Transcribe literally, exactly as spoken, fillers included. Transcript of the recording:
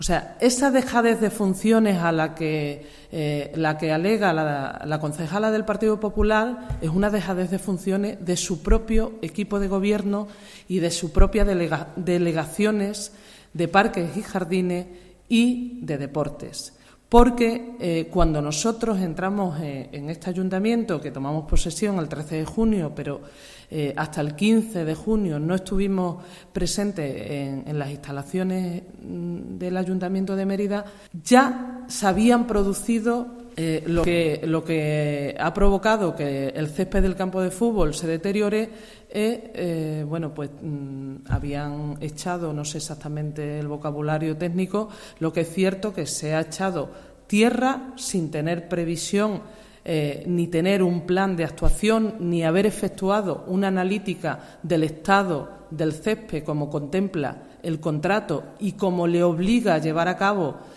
O sea, esa dejadez de funciones a la que, eh, la que alega la, la concejala del Partido Popular es una dejadez de funciones de su propio equipo de gobierno y de sus propias delega, delegaciones de parques y jardines y de deportes. Porque eh, cuando nosotros entramos en, en este ayuntamiento, que tomamos posesión el trece de junio, pero eh, hasta el quince de junio no estuvimos presentes en, en las instalaciones del Ayuntamiento de Mérida, ya se habían producido eh, lo, que, lo que ha provocado que el césped del campo de fútbol se deteriore. Eh, eh, bueno, pues mmm, habían echado, no sé exactamente el vocabulario técnico, lo que es cierto que se ha echado tierra sin tener previsión, eh, ni tener un plan de actuación, ni haber efectuado una analítica del estado del césped como contempla el contrato y como le obliga a llevar a cabo